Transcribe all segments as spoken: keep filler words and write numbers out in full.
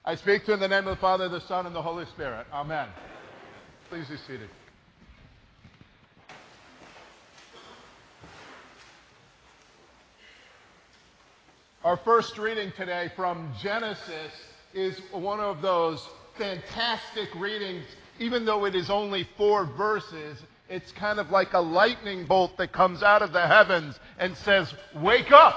I speak to you in the name of the Father, the Son, and the Holy Spirit. Amen. Please be seated. Our first reading today from Genesis is one of those fantastic readings. Even though it is only four verses, it's kind of like a lightning bolt that comes out of the heavens and says, "Wake up!"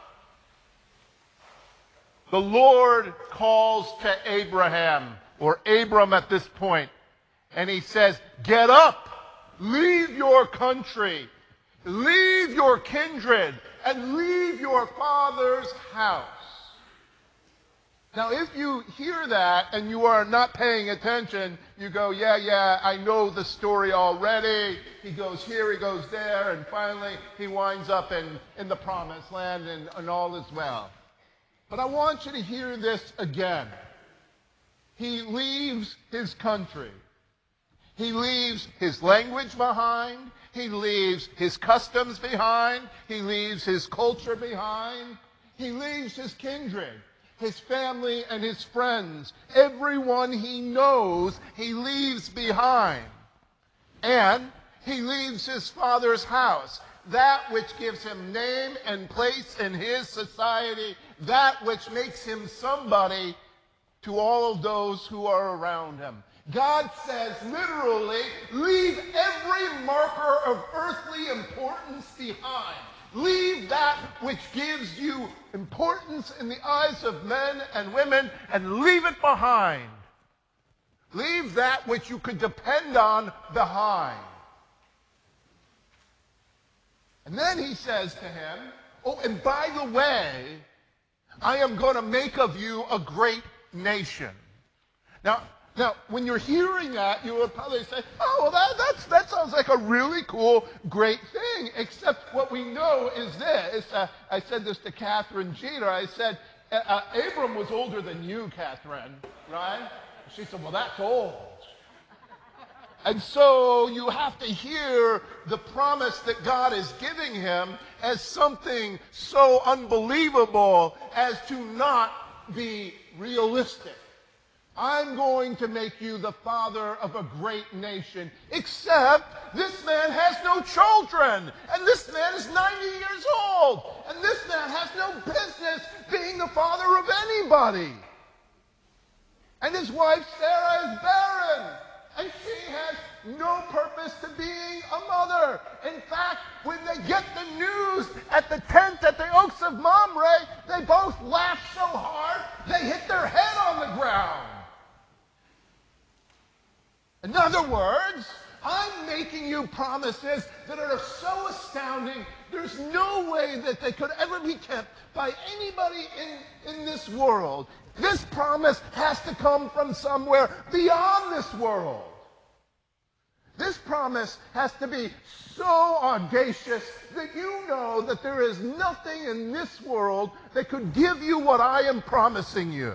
The Lord calls to Abraham, or Abram at this point, and he says, "Get up, leave your country, leave your kindred, and leave your father's house." Now, if you hear that and you are not paying attention, you go, yeah, yeah, I know the story already. He goes here, he goes there, and finally he winds up in, in the promised land and, and all is well. But I want you to hear this again. He leaves his country. He leaves his language behind. He leaves his customs behind. He leaves his culture behind. He leaves his kindred, his family and his friends. Everyone he knows, he leaves behind. And he leaves his father's house, that which gives him name and place in his society, that which makes him somebody to all of those who are around him. God says, literally, leave every marker of earthly importance behind. Leave that which gives you importance in the eyes of men and women, and leave it behind. Leave that which you could depend on behind. And then he says to him, oh, and by the way, I am going to make of you a great nation. Now, Now, when you're hearing that, you would probably say, oh, well, that, that's, that sounds like a really cool, great thing, except what we know is this. Uh, I said this to Catherine Jeter. I said, uh, Abram was older than you, Catherine, right? She said, well, that's old. And so you have to hear the promise that God is giving him as something so unbelievable as to not be realistic. I'm going to make you the father of a great nation, except this man has no children, and this man is ninety years old, and this man has no business being the father of anybody. And his wife Sarah is barren, and she has no purpose to being a mother. In fact, when they get the news at the tent at the Oaks of Mamre, they both laugh so hard they hit their head on the ground. In other words, I'm making you promises that are so astounding, there's no way that they could ever be kept by anybody in, in this world. This promise has to come from somewhere beyond this world. This promise has to be so audacious that you know that there is nothing in this world that could give you what I am promising you.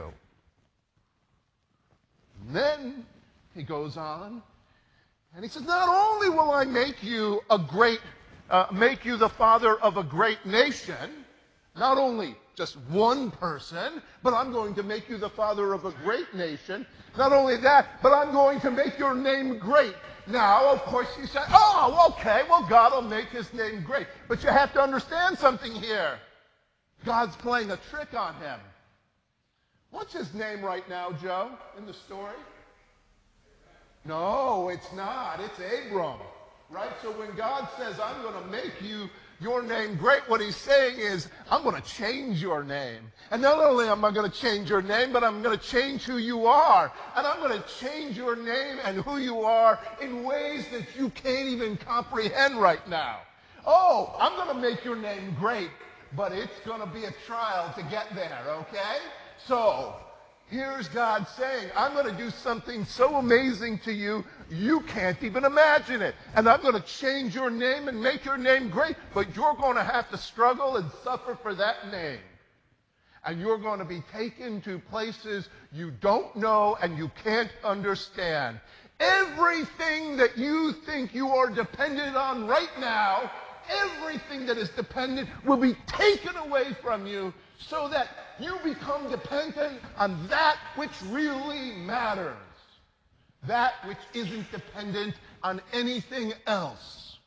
And then he goes on, and he says, not only will I make you a great, uh, make you the father of a great nation, not only just one person, but I'm going to make you the father of a great nation. Not only that, but I'm going to make your name great. Now, of course, you say, oh, okay, well, God will make his name great. But you have to understand something here. God's playing a trick on him. What's his name right now, Joe, in the story? No, it's not. It's Abram, right? So when God says, I'm going to make you your name great, what he's saying is, I'm going to change your name. And not only am I going to change your name, but I'm going to change who you are. And I'm going to change your name and who you are in ways that you can't even comprehend right now. Oh, I'm going to make your name great, but it's going to be a trial to get there, okay? So here's God saying, I'm going to do something so amazing to you, you can't even imagine it. And I'm going to change your name and make your name great, but you're going to have to struggle and suffer for that name. And you're going to be taken to places you don't know and you can't understand. Everything that you think you are dependent on right now everything that is dependent will be taken away from you so that you become dependent on that which really matters, that which isn't dependent on anything else.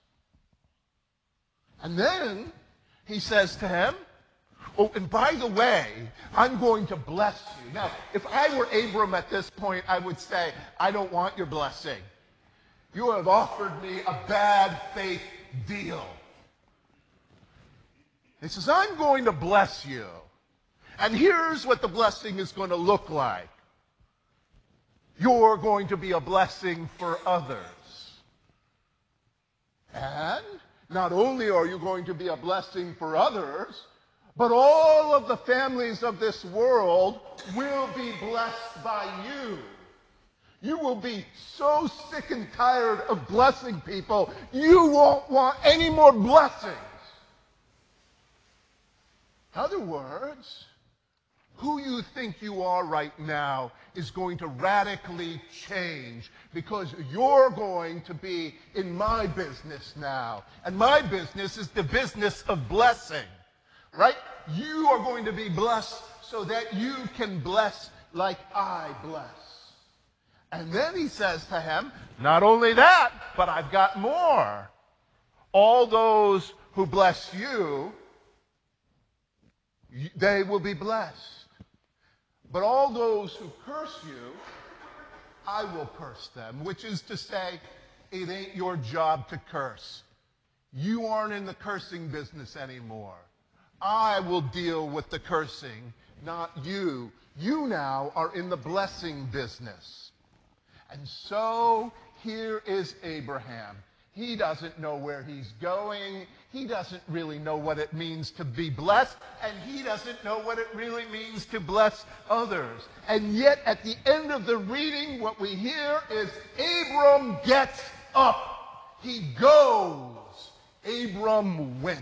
And then he says to him, oh, and by the way, I'm going to bless you. Now, if I were Abram at this point, I would say, I don't want your blessing. You have offered me a bad faith deal. He says, I'm going to bless you. And here's what the blessing is going to look like. You're going to be a blessing for others. And not only are you going to be a blessing for others, but all of the families of this world will be blessed by you. You will be so sick and tired of blessing people, you won't want any more blessings. In other words, who you think you are right now is going to radically change because you're going to be in my business now. And my business is the business of blessing. Right? You are going to be blessed so that you can bless like I bless. And then he says to him, not only that, but I've got more. All those who bless you, they will be blessed. But all those who curse you, I will curse them. Which is to say, it ain't your job to curse. You aren't in the cursing business anymore. I will deal with the cursing, not you. You now are in the blessing business. And so here is Abraham. He doesn't know where he's going. He doesn't really know what it means to be blessed. And he doesn't know what it really means to bless others. And yet at the end of the reading, what we hear is Abram gets up. He goes. Abram went.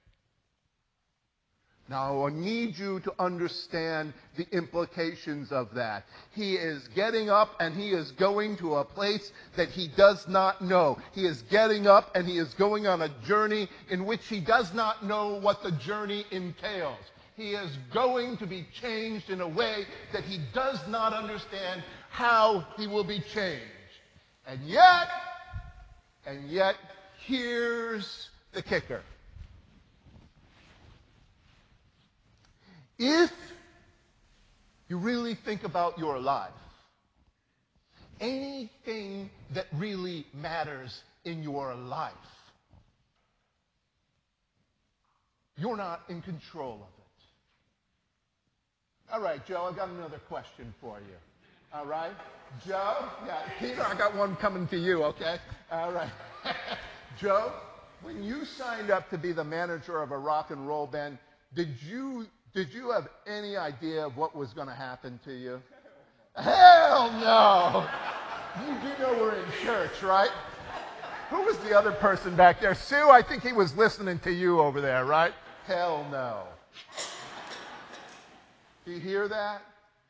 Now, I need you to understand the implications of that. He is getting up and he is going to a place that he does not know. He is getting up and he is going on a journey in which he does not know what the journey entails. He is going to be changed in a way that he does not understand how he will be changed. And yet, and yet, here's the kicker. If you really think about your life, anything that really matters in your life, you're not in control of it. All right, Joe, I've got another question for you. All right? Joe? Yeah, Peter, I got one coming to you, okay? All right. Joe, when you signed up to be the manager of a rock and roll band, did you Did you have any idea of what was going to happen to you? Hell no! You do know we're in church, right? Who was the other person back there? Sue, I think he was listening to you over there, right? Hell no. Do you hear that?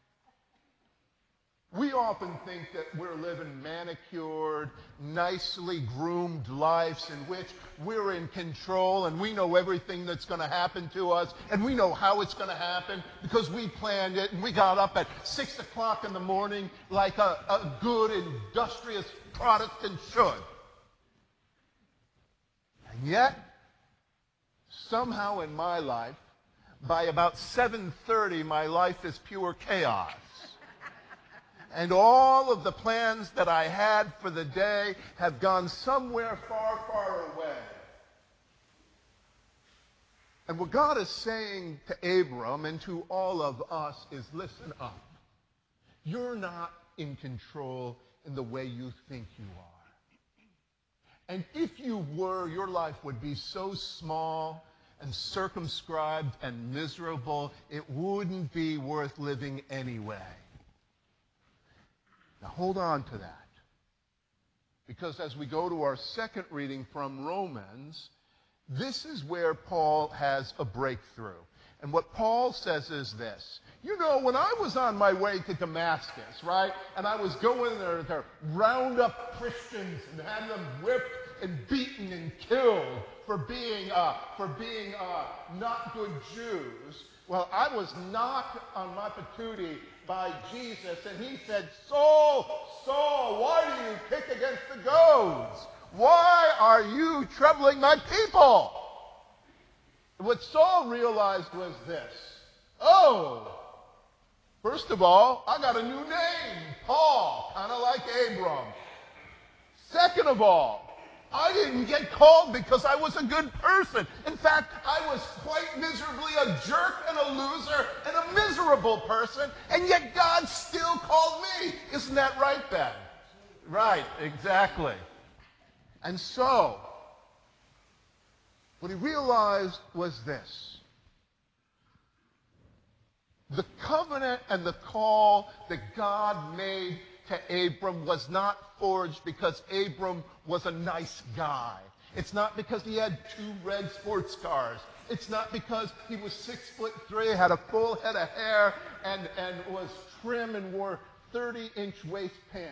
We often think that we're living manicured, nicely groomed lives in which we're in control and we know everything that's going to happen to us and we know how it's going to happen because we planned it and we got up at six o'clock in the morning like a, a good, industrious Protestant should. And yet, somehow in my life, by about seven thirty, my life is pure chaos. And all of the plans that I had for the day have gone somewhere far, far away. And what God is saying to Abram and to all of us is, listen up. You're not in control in the way you think you are. And if you were, your life would be so small and circumscribed and miserable, it wouldn't be worth living anyway. Now hold on to that. Because as we go to our second reading from Romans, this is where Paul has a breakthrough. And what Paul says is this. You know, when I was on my way to Damascus, right, and I was going there to round up Christians and have them whipped and beaten and killed for being, uh, for being uh, not good Jews. Well, I was knocked on my patootie by Jesus, and he said, Saul, Saul, why do you kick against the goads? Why are you troubling my people? What Saul realized was this. Oh, first of all, I got a new name, Paul, kind of like Abram. Second of all, I didn't get called because I was a good person. In fact, I was quite miserably a jerk and a loser and a miserable person, and yet God still called me. Isn't that right, Ben? Right, exactly. And so, what he realized was this. The covenant and the call that God made to Abram was not forged because Abram was a nice guy. It's not because he had two red sports cars. It's not because he was six foot three, had a full head of hair, and, and was trim and wore thirty inch waist pants.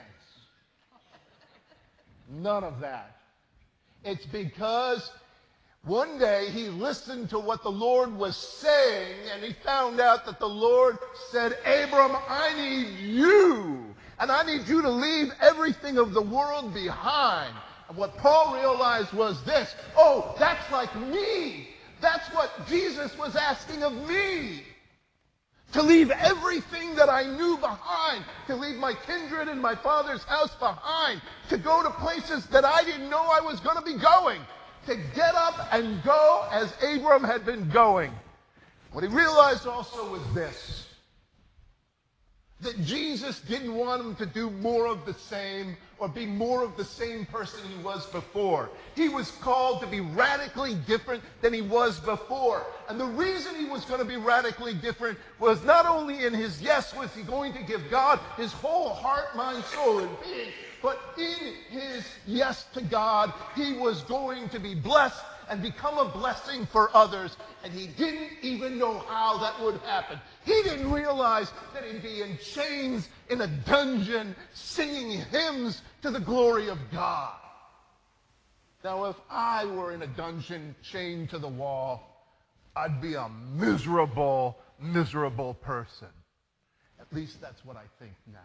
None of that. It's because one day he listened to what the Lord was saying, and he found out that the Lord said, Abram, I need you. And I need you to leave everything of the world behind. And what Paul realized was this. Oh, that's like me. That's what Jesus was asking of me. To leave everything that I knew behind. To leave my kindred and my father's house behind. To go to places that I didn't know I was going to be going. To get up and go as Abram had been going. What he realized also was this. That Jesus didn't want him to do more of the same or be more of the same person he was before. He was called to be radically different than he was before. And the reason he was going to be radically different was not only in his yes was he going to give God his whole heart, mind, soul, and being, but in his yes to God, he was going to be blessed and become a blessing for others. And he didn't even know how that would happen. He didn't realize that he'd be in chains in a dungeon singing hymns to the glory of God. Now, if I were in a dungeon chained to the wall, I'd be a miserable, miserable person. At least that's what I think now.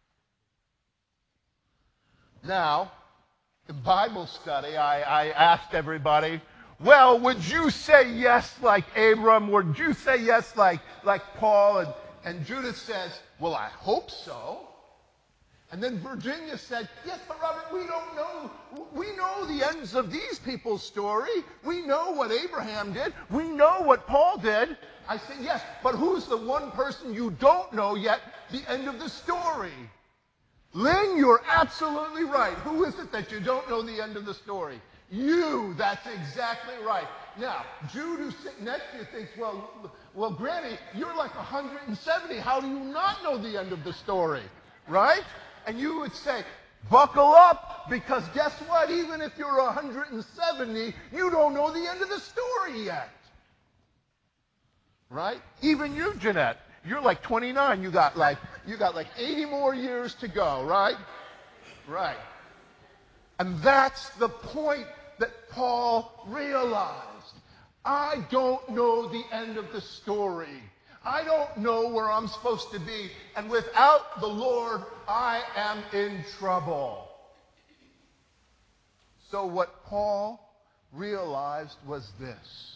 Now, in Bible study, I, I asked everybody, well, would you say yes like Abram? Would you say yes like, like Paul? And, and Judith says, well, I hope so. And then Virginia said, yes, but Robert, we don't know. We know the ends of these people's story. We know what Abraham did. We know what Paul did. I said, yes, but who's the one person you don't know yet the end of the story? Lynn, you're absolutely right. Who is it that you don't know the end of the story? You. That's exactly right. Now, Jude, who's sitting next to you, thinks, well, well, Granny, you're like one hundred seventy. How do you not know the end of the story? Right? And you would say, buckle up, because guess what? Even if you're one hundred seventy, you don't know the end of the story yet. Right? Even you, Jeanette. You're like twenty-nine. You got like you got like eighty more years to go, right? Right. And that's the point that Paul realized. I don't know the end of the story. I don't know where I'm supposed to be. And without the Lord, I am in trouble. So what Paul realized was this.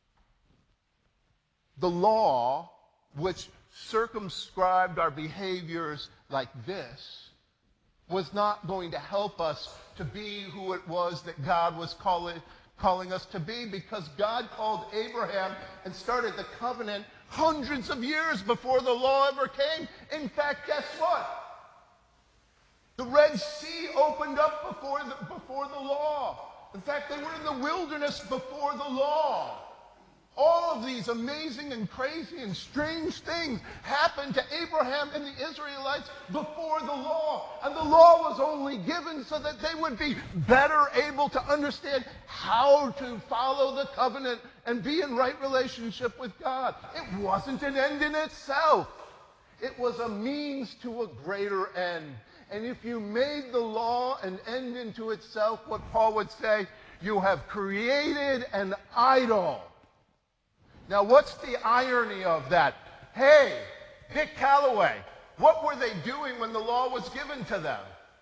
The law, which circumscribed our behaviors like this, was not going to help us to be who it was that God was calling, calling us to be, because God called Abraham and started the covenant hundreds of years before the law ever came. In fact, guess what? The Red Sea opened up before the, before the law. In fact, they were in the wilderness before the law. All of these amazing and crazy and strange things happened to Abraham and the Israelites before the law. And the law was only given so that they would be better able to understand how to follow the covenant and be in right relationship with God. It wasn't an end in itself. It was a means to a greater end. And if you made the law an end unto itself, what Paul would say, you have created an idol. Now, what's the irony of that? Hey, Dick Calloway, what were they doing when the law was given to them?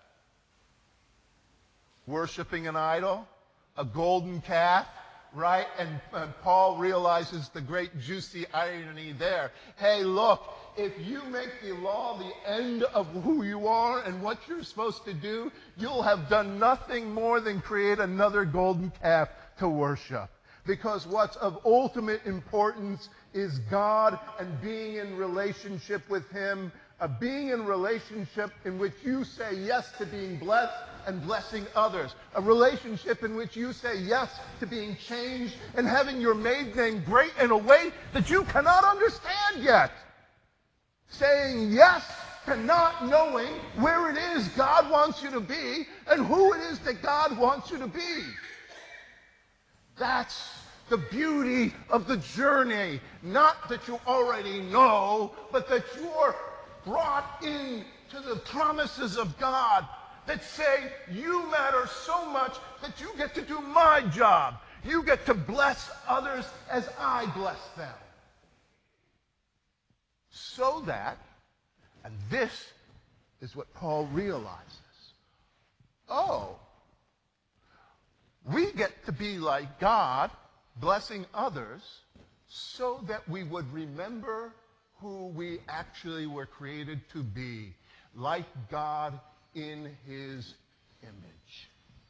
Worshipping an idol, a golden calf, right? And, and Paul realizes the great juicy irony there. Hey, look, if you make the law the end of who you are and what you're supposed to do, you'll have done nothing more than create another golden calf to worship. Because what's of ultimate importance is God and being in relationship with Him, a being in relationship in which you say yes to being blessed and blessing others, a relationship in which you say yes to being changed and having your maiden name great in a way that you cannot understand yet. Saying yes to not knowing where it is God wants you to be and who it is that God wants you to be. That's the beauty of the journey. Not that you already know, but that you're brought into the promises of God that say, you matter so much that you get to do my job. You get to bless others as I bless them. So that, and this is what Paul realizes, oh, we get to be like God, blessing others, so that we would remember who we actually were created to be, like God in His image.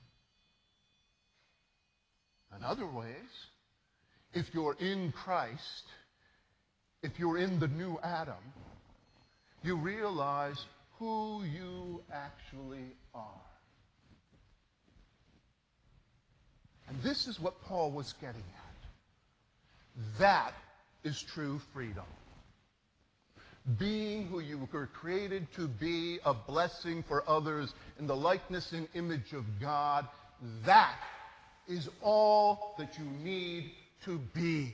In other ways, if you're in Christ, if you're in the new Adam, you realize who you actually are. And this is what Paul was getting at. That is true freedom. Being who you were created to be, a blessing for others in the likeness and image of God, that is all that you need to be.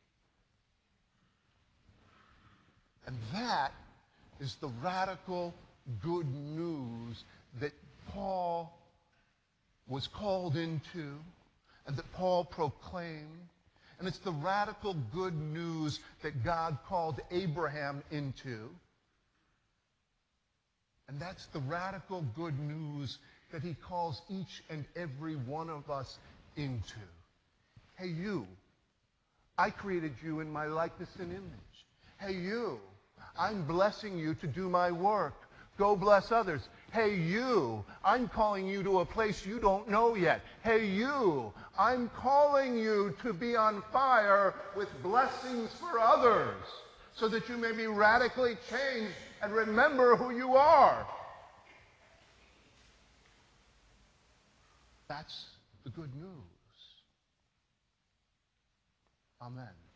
And that is the radical good news that Paul was called into and that Paul proclaimed. And it's the radical good news that God called Abraham into. And that's the radical good news that he calls each and every one of us into. Hey, you, I created you in my likeness and image. Hey, you, I'm blessing you to do my work. Go bless others. Hey, you, I'm calling you to a place you don't know yet. Hey, you, I'm calling you to be on fire with blessings for others so that you may be radically changed and remember who you are. That's the good news. Amen.